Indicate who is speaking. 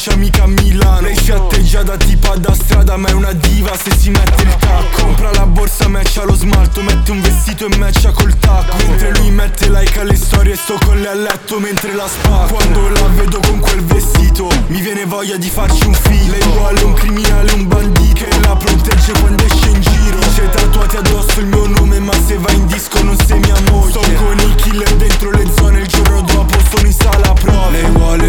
Speaker 1: Francia mica a Milano. Lei si atteggia da tipa da strada ma è una diva se si mette il tacco. Compra la borsa, matcha lo smalto, mette un vestito e matcha col tacco. Mentre lui mette like alle storie, sto con lei a letto mentre la spacco. Quando la vedo con quel vestito mi viene voglia di farci un figlio. Lei vuole un criminale, un bandito che la protegge quando esce